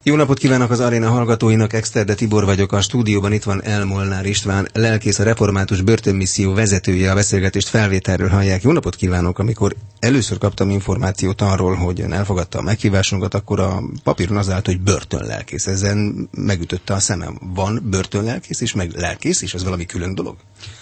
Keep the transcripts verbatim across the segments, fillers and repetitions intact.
Jó napot kívánok az aréna hallgatóinak, Exterde Tibor vagyok, a stúdióban itt van L. Molnár István, lelkész, a református börtönmisszió vezetője, a beszélgetést felvételről hallják. Jó napot kívánok! Amikor először kaptam információt arról, hogy ön elfogadta a meghívásunkat, akkor a papíron az állt, hogy börtönlelkész. Ezen megütötte a szemem. Van börtönlelkész és meg lelkész is? Ez valami külön dolog?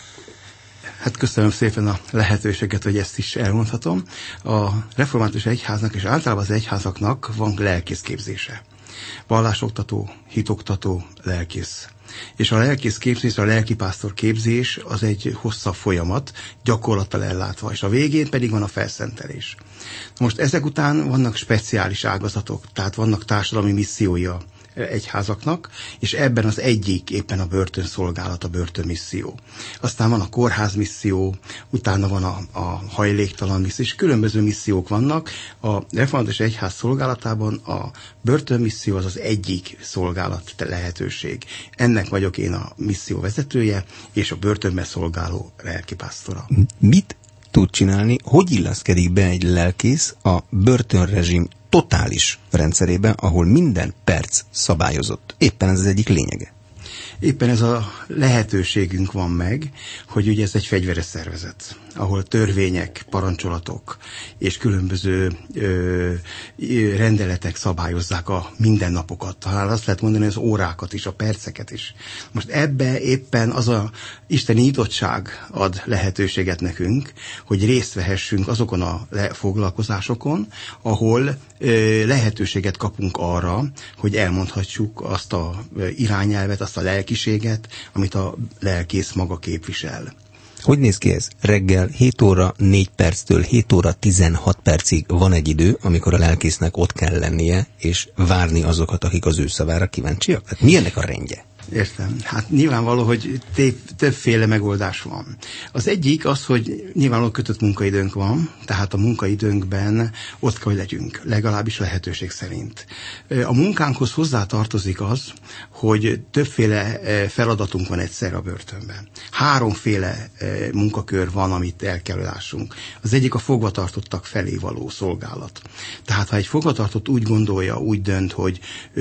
Hát köszönöm szépen a lehetőséget, hogy ezt is elmondhatom. A református egyháznak és általában az egyházaknak van lelkészképzése. Vallásoktató, hitoktató, lelkész. És a lelkész képzés, a lelkipásztor képzés az egy hosszabb folyamat, gyakorlattal ellátva, és a végén pedig van a felszentelés. Most ezek után vannak speciális ágazatok, tehát vannak társadalmi missziói a egyházaknak, és ebben az egyik éppen a börtönszolgálat, a börtönmisszió. Aztán van a kórházmisszió, utána van a, a hajléktalan misszió, és különböző missziók vannak. A református egyház szolgálatában a börtönmisszió az az egyik szolgálat lehetőség. Ennek vagyok én a misszió vezetője, és a börtönben szolgáló lelkipásztora. Mit tud csinálni, hogy illeszkedik be egy lelkész a börtönrezsim totális rendszerébe, ahol minden perc szabályozott? Éppen ez az egyik lényege. Éppen ez a lehetőségünk van meg, hogy ugye ez egy fegyveres szervezet, ahol törvények, parancsolatok és különböző ö, rendeletek szabályozzák a mindennapokat. Talán azt lehet mondani, az órákat is, a perceket is. Most ebbe éppen az a isteni nyitottság ad lehetőséget nekünk, hogy részt vehessünk azokon a foglalkozásokon, ahol ö, lehetőséget kapunk arra, hogy elmondhatjuk azt a irányelvet, azt a lelkiséget, amit a lelkész maga képvisel. Hogy néz ki ez? Reggel hét óra négy perctől hét óra tizenhat percig van egy idő, amikor a lelkésznek ott kell lennie, és várni azokat, akik az ő szavára kíváncsiak? Hát mi ennek a rendje? Értem. Hát nyilvánvaló, hogy többféle megoldás van. Az egyik az, hogy nyilvánvaló kötött munkaidőnk van, tehát a munkaidőnkben ott kell, hogy legyünk, legalábbis lehetőség szerint. A munkánkhoz hozzátartozik az, hogy többféle feladatunk van egyszerre a börtönben. Háromféle munkakör van, amit el kell lássunk. Az egyik a fogvatartottak felé való szolgálat. Tehát ha egy fogvatartott úgy gondolja, úgy dönt, hogy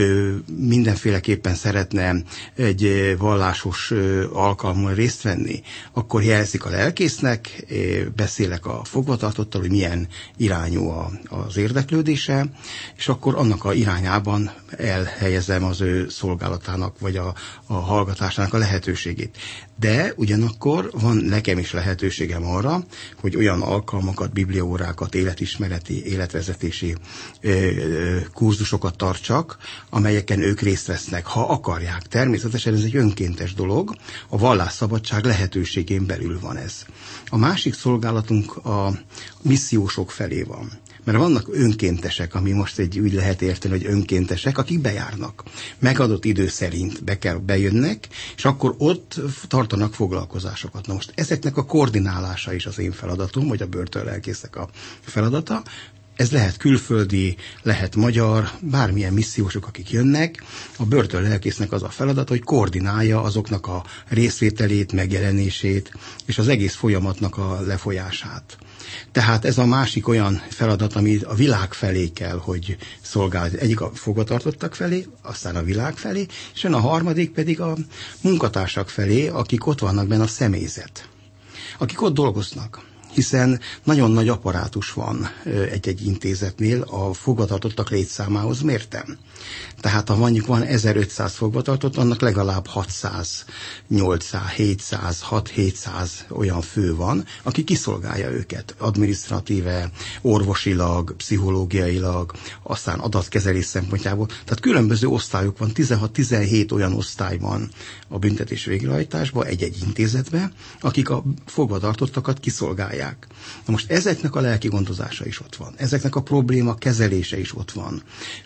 mindenféleképpen szeretne egy vallásos alkalmon részt venni, akkor jelzik a lelkésznek, beszélek a fogvatartottal, hogy milyen irányú a, az érdeklődése, és akkor annak a irányában elhelyezem az ő szolgálatának, vagy a, a hallgatásának a lehetőségét. De ugyanakkor van nekem is lehetőségem arra, hogy olyan alkalmakat, bibliaórákat, életismereti, életvezetési ö, ö, kurzusokat tartsak, amelyeken ők részt vesznek, ha akarják. Természetesen ez egy önkéntes dolog, a vallásszabadság lehetőségén belül van ez. A másik szolgálatunk a missziósok felé van. Mert vannak önkéntesek, ami most egy úgy lehet érteni, hogy önkéntesek, akik bejárnak. Megadott idő szerint be kell, bejönnek, és akkor ott tartanak foglalkozásokat. Na most ezeknek a koordinálása is az én feladatom, vagy a börtönlelkésznek a feladata. Ez lehet külföldi, lehet magyar, bármilyen missziósok, akik jönnek. A börtönlelkésznek az a feladat, hogy koordinálja azoknak a részvételét, megjelenését, és az egész folyamatnak a lefolyását. Tehát ez a másik olyan feladat, ami a világ felé kell, hogy szolgál. Egyik a fogvatartottak felé, aztán a világ felé, és a harmadik pedig a munkatársak felé, akik ott vannak benne, a személyzet, akik ott dolgoznak. Hiszen nagyon nagy apparátus van egy-egy intézetnél a fogvatartottak létszámához mérten. Tehát ha mondjuk van ezerötszáz fogvatartott, annak legalább hatszáz, nyolcszáz, hétszáz, hat-hétszáz olyan fő van, aki kiszolgálja őket adminisztratíve, orvosilag, pszichológiailag, aztán adatkezelés szempontjából. Tehát különböző osztályok van, tizenhat-tizenhét olyan osztály van a büntetés végrehajtásban, egy-egy intézetben, akik a fogvatartottakat kiszolgálják. Na most ezeknek a lelki gondozása is ott van. Ezeknek a probléma kezelése is ott van.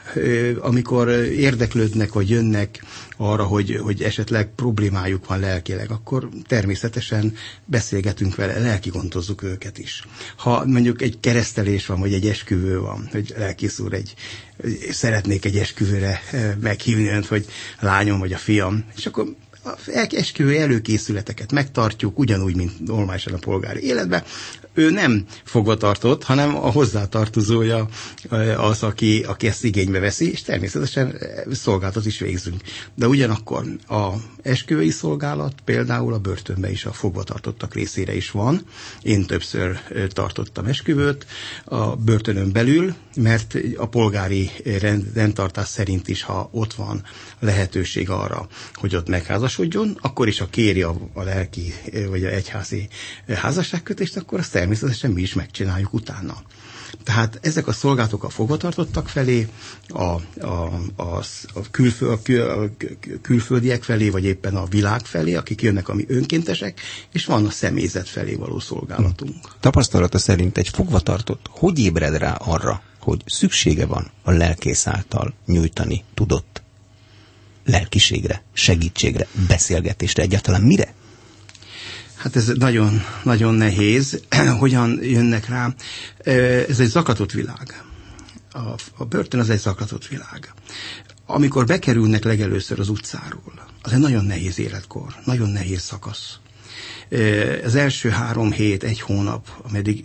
Amikor érdeklődnek, vagy jönnek arra, hogy, hogy esetleg problémájuk van lelkileg, akkor természetesen beszélgetünk vele, lelki gondozzuk őket is. Ha mondjuk egy keresztelés van, vagy egy esküvő van, hogy lelkész úr, egy, szeretnék egy esküvőre meghívni önt, hogy lányom, vagy a fiam, és akkor esküvő előkészületeket megtartjuk, ugyanúgy, mint normálisan a polgári életben. ő nem fogvatartott, hanem a hozzátartozója az, aki, aki ezt igénybe veszi, és természetesen szolgálatot is végzünk. De ugyanakkor a esküvői szolgálat például a börtönben is a fogvatartottak részére is van. Én többször tartottam esküvőt a börtönön belül, mert a polgári rend, rendtartás szerint is, ha ott van lehetőség arra, hogy ott megházasodjon, akkor is, ha kéri a, a lelki vagy a egyházi házasságkötést, akkor azt természetesen mi is megcsináljuk utána. Tehát ezek a szolgálatok a fogvatartottak felé, a, a, a, a, külföld, a, kül, a külföldiek felé, vagy éppen a világ felé, akik jönnek, ami önkéntesek, és van a személyzet felé való szolgálatunk. Tapasztalata szerint egy fogvatartott hogy ébred rá arra, hogy szüksége van a lelkész által nyújtani tudott lelkiségre, segítségre, beszélgetésre, egyáltalán mire? Hát ez nagyon, nagyon nehéz. Hogyan jönnek rá? Ez egy zaklatott világ. A, a börtön az egy zaklatott világ. Amikor bekerülnek legelőször az utcáról, az egy nagyon nehéz életkor, nagyon nehéz szakasz. Az első három hét, egy hónap, ameddig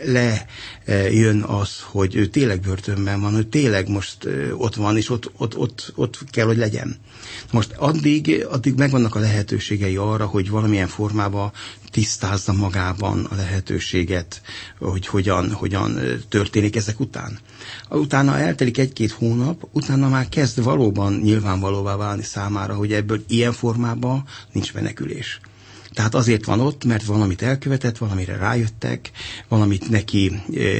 lejön az, hogy ő tényleg börtönben van, hogy tényleg most ott van, és ott, ott, ott, ott kell, hogy legyen. Most addig, addig megvannak a lehetőségei arra, hogy valamilyen formában tisztázza magában a lehetőséget, hogy hogyan, hogyan történik ezek után. Utána eltelik egy-két hónap, utána már kezd valóban nyilvánvalóvá válni számára, hogy ebből ilyen formában nincs menekülés. Tehát azért van ott, mert valamit elkövetett, valamire rájöttek, valamit neki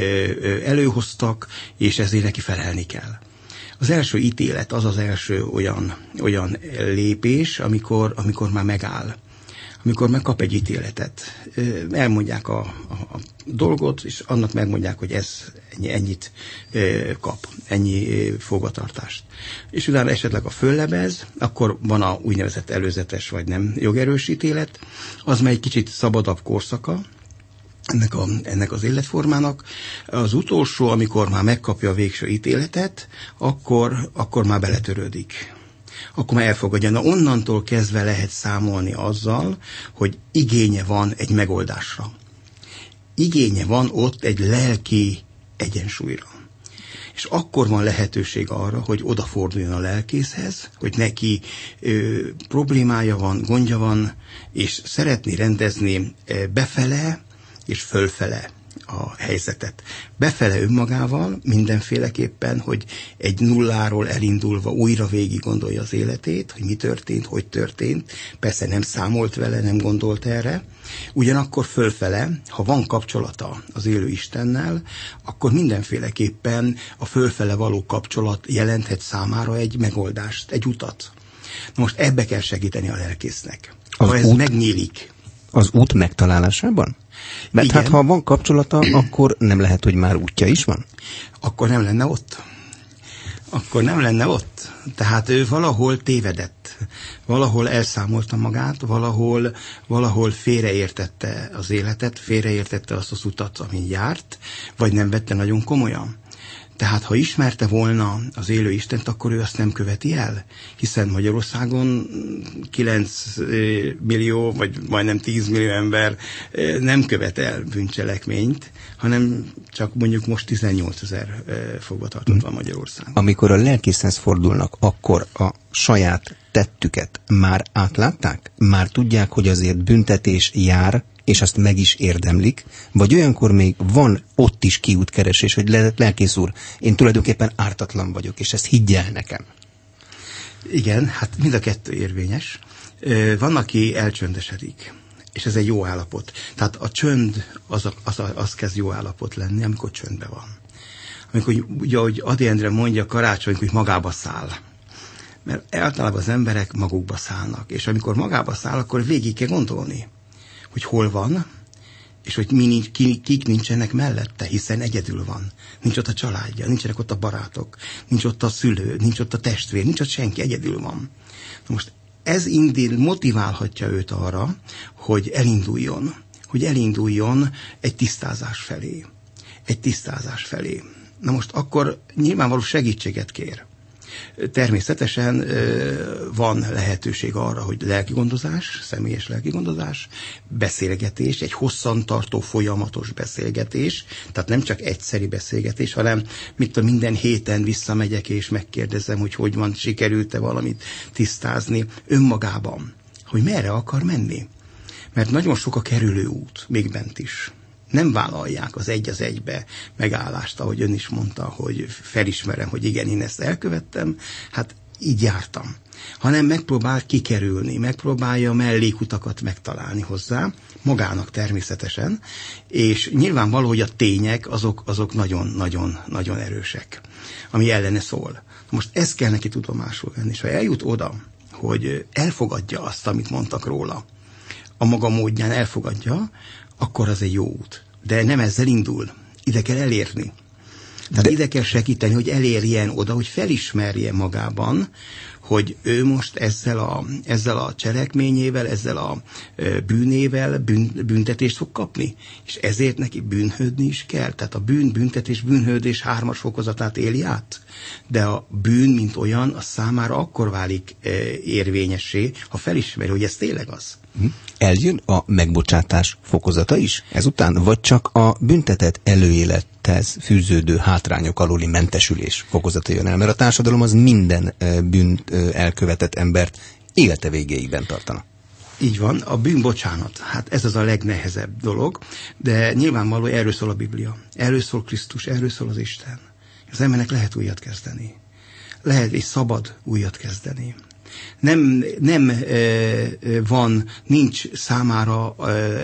előhoztak, és ezért neki felelni kell. Az első ítélet az az első olyan, olyan lépés, amikor, amikor már megáll. Amikor megkap egy ítéletet. Elmondják a, a, a dolgot, és annak megmondják, hogy ez ennyi, ennyit kap, ennyi fogvatartást. És utána esetleg a föllebez, akkor van a úgynevezett előzetes vagy nem jogerős ítélet, az már egy kicsit szabadabb korszaka ennek, a, ennek az életformának. Az utolsó, amikor már megkapja a végső ítéletet, akkor, akkor már beletörődik. Akkor már elfogadja. Na, onnantól kezdve lehet számolni azzal, hogy igénye van egy megoldásra. Igénye van ott egy lelki egyensúlyra. És akkor van lehetőség arra, hogy odaforduljon a lelkészhez, hogy neki ö, problémája van, gondja van, és szeretné rendezni ö, befele és fölfele a helyzetet. Befele önmagával mindenféleképpen, hogy egy nulláról elindulva újra végig gondolja az életét, hogy mi történt, hogy történt. Persze nem számolt vele, nem gondolt erre. Ugyanakkor fölfele, ha van kapcsolata az élő Istennel, akkor mindenféleképpen a fölfele való kapcsolat jelenthet számára egy megoldást, egy utat. Na most ebbe kell segíteni a lelkésznek. Ha az ez út, megnyílik. Az út megtalálásában? Mert igen. Hát ha van kapcsolata, akkor nem lehet, hogy már útja is van? Akkor nem lenne ott. Akkor nem lenne ott. Tehát ő valahol tévedett. Valahol elszámolta magát, valahol, valahol félreértette az életet, félreértette azt az utat, amin járt, vagy nem vette nagyon komolyan. Tehát ha ismerte volna az élő Istent, akkor ő azt nem követi el, hiszen Magyarországon kilenc millió, vagy majdnem tíz millió ember nem követel bűncselekményt, hanem csak mondjuk most tizennyolcezer fogvatartott van Magyarországon. Amikor a lelkészhez fordulnak, akkor a saját tettüket már átlátták? Már tudják, hogy azért büntetés jár, és azt meg is érdemlik, vagy olyankor még van ott is kiútkeresés, hogy lelkész úr, én tulajdonképpen ártatlan vagyok, és ezt higgye el nekem. Igen, hát mind a kettő érvényes. Van, aki elcsöndesedik, és ez egy jó állapot. Tehát a csönd az, az, az kezd jó állapot lenni, amikor csöndben van. Amikor, ugye, ahogy Ady Endre mondja, karácsony, hogy magába száll. Mert általában az emberek magukba szállnak, és amikor magába száll, akkor végig kell gondolni, hogy hol van, és hogy mi, ki, kik nincsenek mellette, hiszen egyedül van. Nincs ott a családja, nincsenek ott a barátok, nincs ott a szülő, nincs ott a testvér, nincs ott senki, egyedül van. Na most ez indul, motiválhatja őt arra, hogy elinduljon, hogy elinduljon egy tisztázás felé. Egy tisztázás felé. Na most akkor nyilvánvaló segítséget kér. Természetesen van lehetőség arra, hogy lelkigondozás, személyes lelkigondozás, beszélgetés, egy hosszantartó folyamatos beszélgetés, tehát nem csak egyszeri beszélgetés, hanem mit tudom, minden héten visszamegyek és megkérdezem, hogy hogy van, sikerült-e valamit tisztázni önmagában, hogy merre akar menni. Mert nagyon sok a kerülő út, még bent is. Nem vállalják az egy az egybe megállást, ahogy ön is mondta, hogy felismerem, hogy igen, én ezt elkövettem, hát így jártam. Hanem megpróbál kikerülni, megpróbálja mellékutakat megtalálni hozzá, magának természetesen, és nyilvánvaló, hogy a tények azok, azok nagyon-nagyon-nagyon erősek, ami ellene szól. Most ezt kell neki tudomásul venni, és ha eljut oda, hogy elfogadja azt, amit mondtak róla, a maga módján elfogadja, akkor az egy jó út. De nem ezzel indul. Ide kell elérni. Tehát De... ide kell segíteni, hogy elérjen oda, hogy felismerje magában, hogy ő most ezzel a, ezzel a cselekményével, ezzel a bűnével bűn, büntetést fog kapni. És ezért neki bűnhődni is kell. Tehát a bűn, büntetés, bűnhődés hármas fokozatát éli át. De a bűn, mint olyan, az számára akkor válik érvényessé, ha felismeri, hogy ez tényleg az. Eljön a megbocsátás fokozata is ezután, vagy csak a büntetett előélethez fűződő hátrányok aluli mentesülés fokozata jön el? Mert a társadalom az minden bűnt elkövetett embert élete végéigben tartana. Így van, a bűnbocsánat, hát ez az a legnehezebb dolog, de nyilvánvaló, erről szól a Biblia, erről szól Krisztus, erről szól az Isten. Az embernek lehet újat kezdeni. Lehet és szabad újat kezdeni. Nem, nem e, van, nincs számára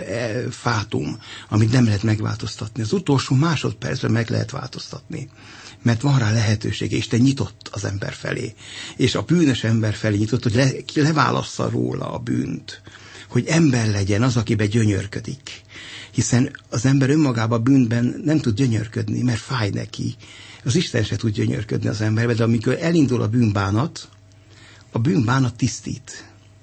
e, fátum, amit nem lehet megváltoztatni. Az utolsó másodpercben meg lehet változtatni, mert van rá lehetősége, és te nyitott az ember felé. És a bűnös ember felé nyitott, hogy le, leválassza róla a bűnt, hogy ember legyen az, akiben gyönyörködik. Hiszen az ember önmagában bűnben nem tud gyönyörködni, mert fáj neki. Az Isten se tud gyönyörködni az emberbe, de amikor elindul a bűnbánat, a bűnbánat tisztít.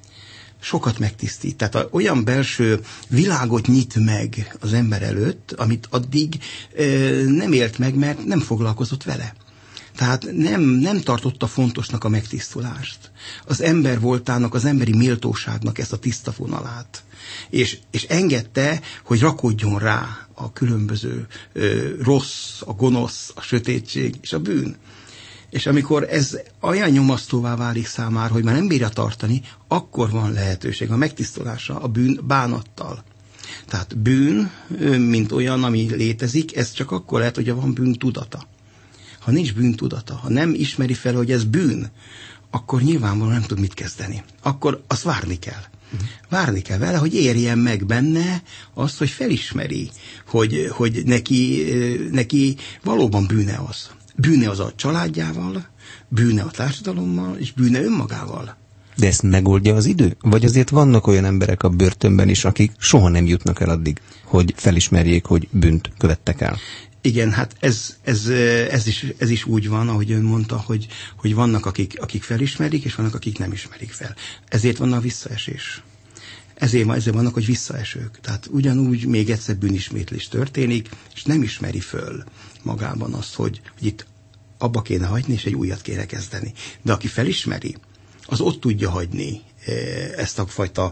Sokat megtisztít. Tehát a, olyan belső világot nyit meg az ember előtt, amit addig e, nem élt meg, mert nem foglalkozott vele. Tehát nem, nem tartotta fontosnak a megtisztulást. Az ember voltának, az emberi méltóságnak ezt a tiszta vonalát. És, és engedte, hogy rakodjon rá a különböző ö, rossz, a gonosz, a sötétség és a bűn. És amikor ez olyan nyomasztóvá válik számára, hogy már nem bírja tartani, akkor van lehetőség a megtisztulása a bűn bánattal. Tehát bűn, mint olyan, ami létezik, ez csak akkor lehet, hogyha van bűntudata. Ha nincs bűntudata, ha nem ismeri fel, hogy ez bűn, akkor nyilvánvalóan nem tud mit kezdeni. Akkor azt várni kell. Várni kell vele, hogy érjen meg benne azt, hogy felismeri, hogy, hogy neki, neki valóban bűne az. Bűne az a családjával, bűne a társadalommal, és bűne önmagával. De ezt megoldja az idő? Vagy azért vannak olyan emberek a börtönben is, akik soha nem jutnak el addig, hogy felismerjék, hogy bűnt követtek el? Igen, hát ez, ez, ez, is, ez is úgy van, ahogy ön mondta, hogy, hogy vannak, akik, akik felismerik, és vannak, akik nem ismerik fel. Ezért van a visszaesés. Ezért, ezért vannak, hogy visszaesők. Tehát ugyanúgy még egyszer bűnismétlés történik, és nem ismeri föl magában azt, hogy, hogy itt abba kéne hagyni, és egy újat kéne kezdeni. De aki felismeri, az ott tudja hagyni ezt a fajta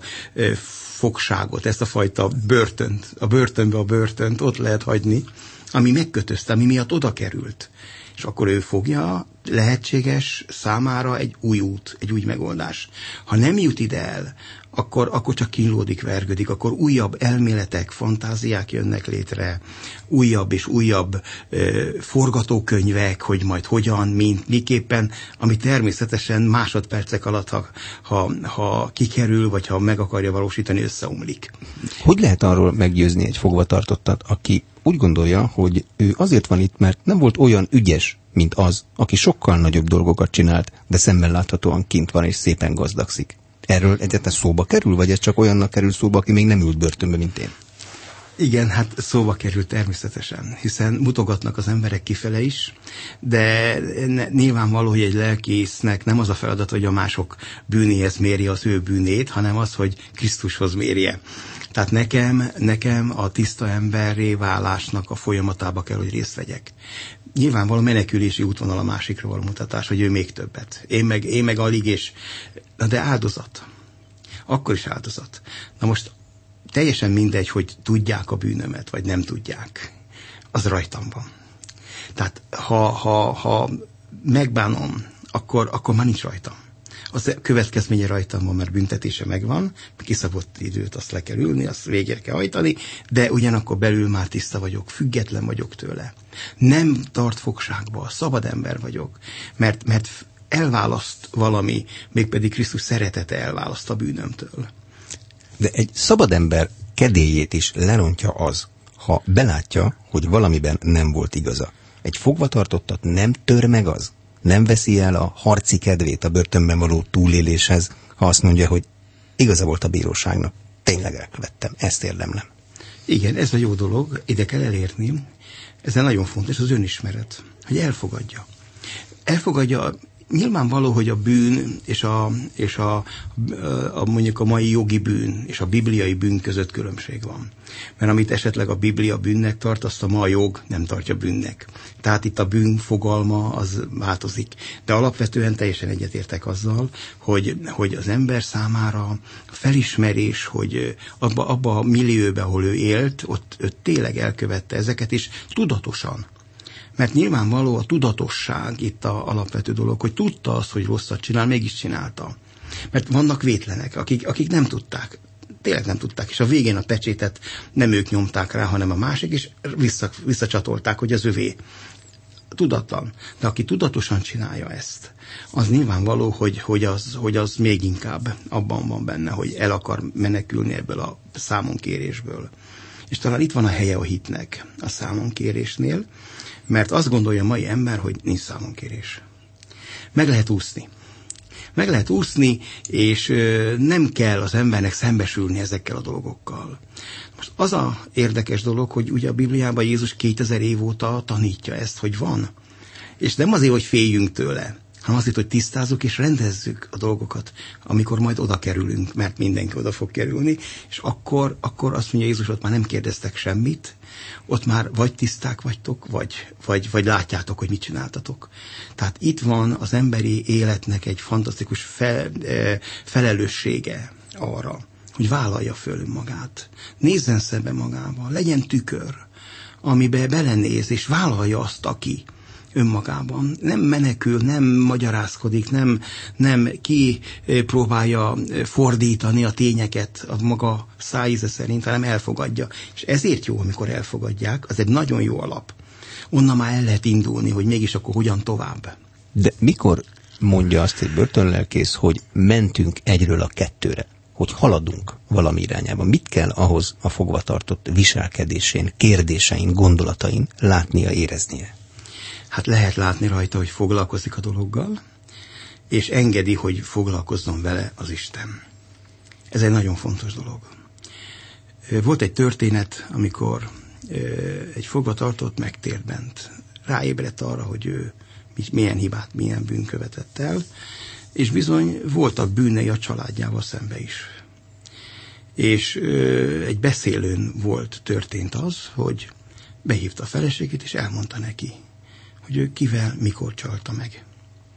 fogságot, ezt a fajta börtönt, a börtönbe a börtönt ott lehet hagyni, ami megkötözte, ami miatt oda került. És akkor ő fogja, lehetséges számára egy új út, egy új megoldás. Ha nem jut ide el, akkor, akkor csak kínlódik, vergődik, akkor újabb elméletek, fantáziák jönnek létre, újabb és újabb ö, forgatókönyvek, hogy majd hogyan, mint, miképpen, ami természetesen másodpercek alatt, ha, ha, ha kikerül, vagy ha meg akarja valósítani, összeomlik. Hogy lehet arról meggyőzni egy fogvatartottat, aki úgy gondolja, hogy ő azért van itt, mert nem volt olyan ügyes, mint az, aki sokkal nagyobb dolgokat csinált, de szemmel láthatóan kint van és szépen gazdagszik? Erről egyáltalán szóba kerül, vagy ez csak olyannak kerül szóba, aki még nem ült börtönbe, mint én? Igen, hát szóba került természetesen, hiszen mutogatnak az emberek kifele is, de nyilvánvaló, hogy egy lelkésznek nem az a feladat, hogy a mások bűnéhez mérje az ő bűnét, hanem az, hogy Krisztushoz mérje. Tehát nekem, nekem a tiszta emberré válásnak a folyamatába kell, hogy részt vegyek. nyilvánvaló menekülési útvonal a másikra való mutatás, hogy ő még többet. Én meg, én meg alig, és na de áldozat. Akkor is áldozat. Na most teljesen mindegy, hogy tudják a bűnömet, vagy nem tudják. Az rajtam van. Tehát ha, ha, ha megbánom, akkor, akkor már nincs rajtam. Az következménye rajtam van, mert büntetése megvan, kiszabott időt, azt le kell ülni, azt végre kell hajtani, de ugyanakkor belül már tiszta vagyok, független vagyok tőle. Nem tart fogságba, szabad ember vagyok, mert, mert elválaszt valami, mégpedig Krisztus szeretete elválaszt a bűnömtől. De egy szabad ember kedélyét is lerontja az, ha belátja, hogy valamiben nem volt igaza. Egy fogvatartottat nem tör meg az? Nem veszi el a harci kedvét a börtönben való túléléshez, ha azt mondja, hogy igaza volt a bíróságnak. Tényleg elkövettem, ezt érdemlem. Igen, ez a jó dolog, ide kell elérni. Ez nagyon fontos, az önismeret, hogy elfogadja. Elfogadja, nyilvánvaló, hogy a bűn és, a, és a, a, mondjuk a mai jogi bűn és a bibliai bűn között különbség van. Mert amit esetleg a Biblia bűnnek tart, azt a ma jog nem tartja bűnnek. Tehát itt a bűn fogalma az változik. De alapvetően teljesen egyetértek azzal, hogy, hogy az ember számára felismerés, hogy abba, abba a millióbe, ahol ő élt, ott ő tényleg elkövette ezeket, és tudatosan. Mert nyilvánvaló a tudatosság itt a alapvető dolog, hogy tudta azt, hogy rosszat csinál, mégis csinálta. Mert vannak vétlenek, akik, akik nem tudták. Tényleg nem tudták, és a végén a pecsétet nem ők nyomták rá, hanem a másik, és vissza, visszacsatolták, hogy az övé. Tudatlan. De aki tudatosan csinálja ezt, az nyilvánvaló, hogy, hogy, az, hogy az még inkább abban van benne, hogy el akar menekülni ebből a számonkérésből. És talán itt van a helye a hitnek a számonkérésnél, mert azt gondolja a mai ember, hogy nincs számonkérés. Meg lehet úszni. Meg lehet úszni, és nem kell az embernek szembesülni ezekkel a dolgokkal. Most az a érdekes dolog, hogy ugye a Bibliában Jézus kétezer év óta tanítja ezt, hogy van. És nem azért, hogy féljünk tőle, hanem azért, hogy tisztázzuk és rendezzük a dolgokat, amikor majd oda kerülünk, mert mindenki oda fog kerülni, és akkor, akkor azt mondja Jézus, ott már nem kérdeztek semmit, ott már vagy tiszták vagytok, vagy, vagy, vagy látjátok, hogy mit csináltatok. Tehát itt van az emberi életnek egy fantasztikus fel, felelőssége arra, hogy vállalja föl magát, nézzen szembe magával, legyen tükör, amiben belenéz, és vállalja azt, aki önmagában. Nem menekül, nem magyarázkodik, nem, nem kipróbálja fordítani a tényeket a maga szájíze szerint, hanem elfogadja. És ezért jó, amikor elfogadják, az egy nagyon jó alap. Onnan már el lehet indulni, hogy mégis akkor hogyan tovább. De mikor mondja azt egy börtönlelkész, hogy mentünk egyről a kettőre? Hogy haladunk valami irányában. Mit kell ahhoz a fogvatartott viselkedésén, kérdésein, gondolatain látnia, éreznie? Hát lehet látni rajta, hogy foglalkozik a dologgal, és engedi, hogy foglalkozzon vele az Isten. Ez egy nagyon fontos dolog. Volt egy történet, amikor egy fogvatartott megtért bent. Ráébredt arra, hogy ő milyen hibát, milyen bűn követett el, és bizony voltak bűnei a családjával szembe is. És egy beszélőn volt, történt az, hogy behívta a feleségét, és elmondta neki, hogy ő kivel, mikor csalta meg.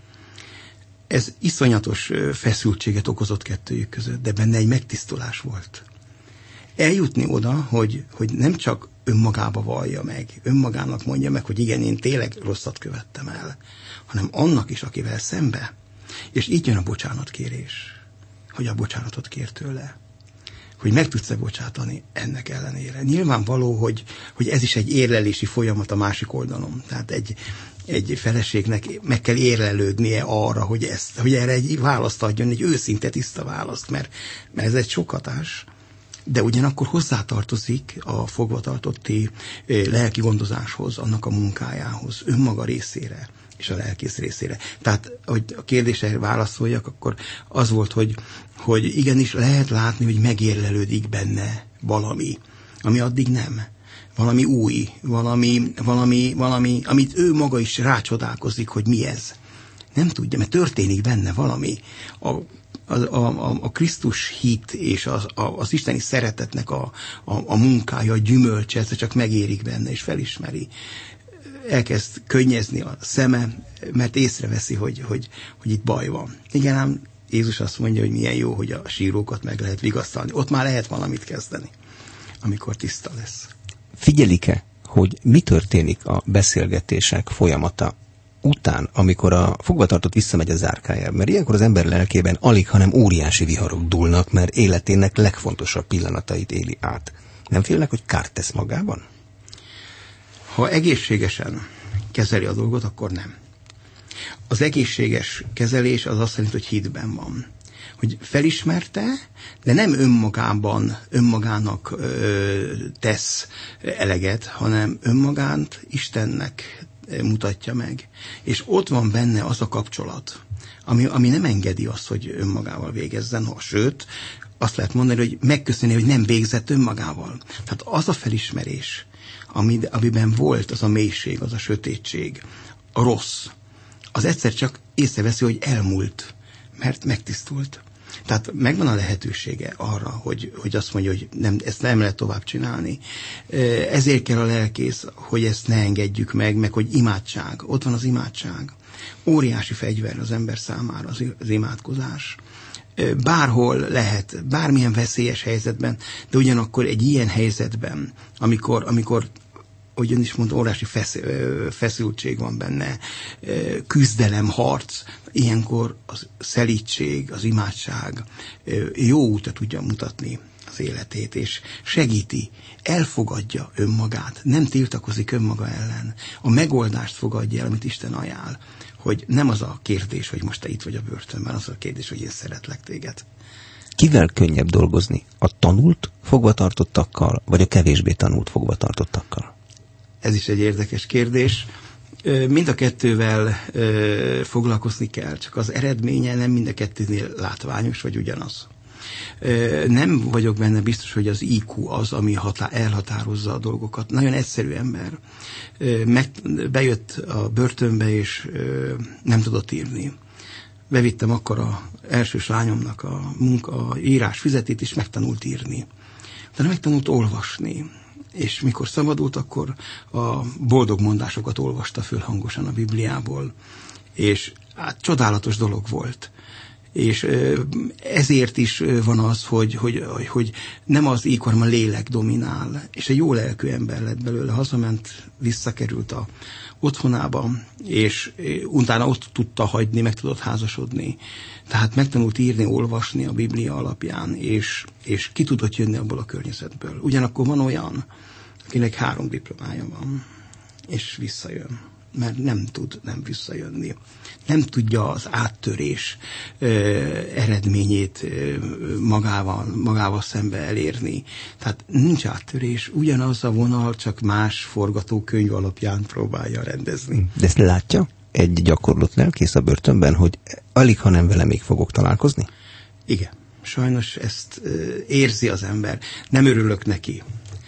Ez iszonyatos feszültséget okozott kettőjük között, de benne egy megtisztulás volt. Eljutni oda, hogy, hogy nem csak önmagába vallja meg, önmagának mondja meg, hogy igen, én tényleg rosszat követtem el, hanem annak is, akivel szembe. És így jön a bocsánatkérés, hogy a bocsánatot kér tőle. Hogy meg tudsz-e bocsátani ennek ellenére. Nyilvánvaló, hogy, hogy ez is egy érlelési folyamat a másik oldalon. Tehát egy, egy feleségnek meg kell érlelődnie arra, hogy, ezt, hogy erre egy választ adjon, egy őszinte, tiszta választ, mert, mert ez egy sok hatás. De ugyanakkor hozzátartozik a fogvatartotti lelki gondozáshoz, annak a munkájához, önmaga részére és a lelkész részére. Tehát, hogy a kérdésre válaszoljak, akkor az volt, hogy, hogy igenis lehet látni, hogy megérlelődik benne valami, ami addig nem. Valami új, valami, valami, valami, amit ő maga is rácsodálkozik, hogy mi ez. Nem tudja, mert történik benne valami. A, a, a, a Krisztus hit és az, a, az isteni szeretetnek a, a, a munkája, a gyümölcse, ez csak megérik benne, és felismeri. elkezd könnyezni a szeme, mert észreveszi, hogy, hogy, hogy itt baj van. Igen, ám Jézus azt mondja, hogy milyen jó, hogy a sírókat meg lehet vigasztalni. Ott már lehet valamit kezdeni, amikor tiszta lesz. Figyelik-e, hogy mi történik a beszélgetések folyamata után, amikor a fogvatartott visszamegy a zárkájába? Mert ilyenkor az ember lelkében alig, hanem óriási viharok dúlnak, mert életének legfontosabb pillanatait éli át. Nem félnek, hogy kárt tesz magában? Ha egészségesen kezeli a dolgot, akkor nem. Az egészséges kezelés az azt jelenti, hogy hitben van. Hogy felismerte, de nem önmagában, önmagának ö, tesz eleget, hanem önmagánt Istennek mutatja meg. És ott van benne az a kapcsolat, ami, ami nem engedi azt, hogy önmagával végezzen, ha sőt, azt lehet mondani, hogy megköszöni, hogy nem végzett önmagával. Tehát az a felismerés, ami, amiben volt az a mélység, az a sötétség, a rossz, az egyszer csak észreveszi, hogy elmúlt, mert megtisztult. Tehát megvan a lehetősége arra, hogy, hogy azt mondja, hogy nem, ezt nem lehet tovább csinálni. Ezért kell a lelkész, hogy ezt ne engedjük meg, meg hogy imádság. Ott van az imádság. Óriási fegyver az ember számára az, az imádkozás. Bárhol lehet, bármilyen veszélyes helyzetben, de ugyanakkor egy ilyen helyzetben, amikor, amikor hogy ön is mondta, óriási fesz, feszültség van benne, küzdelem, harc, ilyenkor az szelídség, az imádság jó útra tudja mutatni az életét, és segíti, elfogadja önmagát, nem tiltakozik önmaga ellen, a megoldást fogadja el, amit Isten ajánl, hogy nem az a kérdés, hogy most te itt vagy a börtönben, az a kérdés, hogy én szeretlek téged. Kivel könnyebb dolgozni? A tanult fogvatartottakkal, vagy a kevésbé tanult fogvatartottakkal? Ez is egy érdekes kérdés. Mind a kettővel foglalkozni kell, csak az eredménye nem mind a kettőnél látványos, vagy ugyanaz. Nem vagyok benne biztos, hogy az í kú az, ami hatá- elhatározza a dolgokat. Nagyon egyszerű ember. Meg, bejött a börtönbe, és nem tudott írni. Bevittem akkor az elsős lányomnak a munka, a írás füzetét, és megtanult írni. De megtanult olvasni. És mikor szabadult, akkor a boldog mondásokat olvasta föl hangosan a Bibliából. És hát csodálatos dolog volt. És ezért is van az, hogy, hogy, hogy nem az ékor, hanem a lélek dominál. És egy jó lelkű ember lett belőle. Hazament, visszakerült a otthonába, és utána ott tudta hagyni, meg tudott házasodni. Tehát megtanult írni, olvasni a Biblia alapján, és, és ki tudott jönni abból a környezetből. Ugyanakkor van olyan, akinek három diplomája van, és visszajön, mert nem tud nem visszajönni. Nem tudja az áttörés ö, eredményét ö, magával, magával szembe elérni. Tehát nincs áttörés, ugyanaz a vonal, csak más forgatókönyv alapján próbálja rendezni. De ezt látja egy gyakorlott lelkész a börtönben, hogy alig, ha nem vele még fogok találkozni? Igen, sajnos ezt ö, érzi az ember. Nem örülök neki.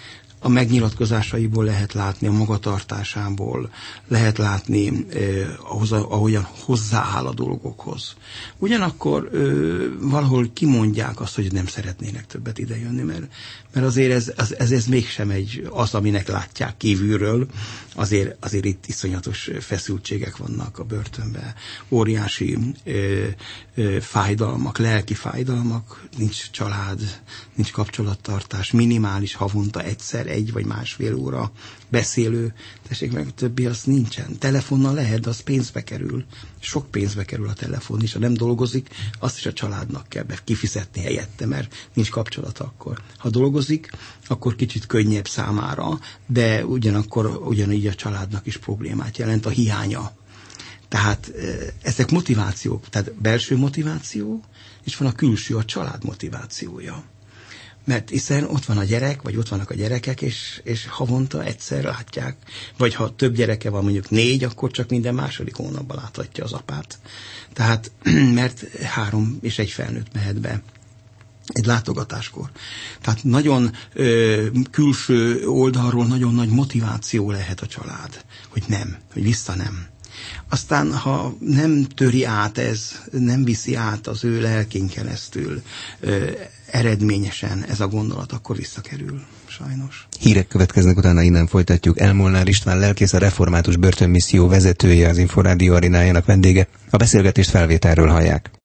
A megnyilatkozásaiból lehet látni, a magatartásából lehet látni, eh, ahhoz, ahogyan hozzááll a dolgokhoz. Ugyanakkor eh, valahol kimondják azt, hogy nem szeretnének többet idejönni, mert, mert azért ez, ez, ez, ez mégsem egy az, aminek látják kívülről. Azért, azért itt iszonyatos feszültségek vannak a börtönben. Óriási eh, eh, fájdalmak, lelki fájdalmak, nincs család, nincs kapcsolattartás, minimális havonta egyszer, egy vagy másfél óra beszélő, tessék meg, többi az nincsen. Telefonnal lehet, de az pénzbe kerül. Sok pénzbe kerül a telefon, és ha nem dolgozik, azt is a családnak kell kifizetni helyette, mert nincs kapcsolata akkor. Ha dolgozik, akkor kicsit könnyebb számára, de ugyanakkor ugyanígy a családnak is problémát jelent a hiánya. Tehát ezek motivációk, tehát belső motiváció, és van a külső, a család motivációja. Mert hiszen ott van a gyerek, vagy ott vannak a gyerekek, és, és havonta egyszer látják. Vagy ha több gyereke van, mondjuk négy, akkor csak minden második hónapban láthatja az apát. Tehát, mert három és egy felnőtt mehet be egy látogatáskor. Tehát nagyon ö, külső oldalról nagyon nagy motiváció lehet a család, hogy nem, hogy vissza nem. Aztán, ha nem töri át ez, nem viszi át az ő lelkén keresztül ö, eredményesen ez a gondolat, akkor visszakerül, sajnos. Hírek következnek, utána innen folytatjuk. Elmolnár István lelkész, a református börtönmisszió vezetője, az Inforádió arénájának vendége. A beszélgetést felvételről hallják.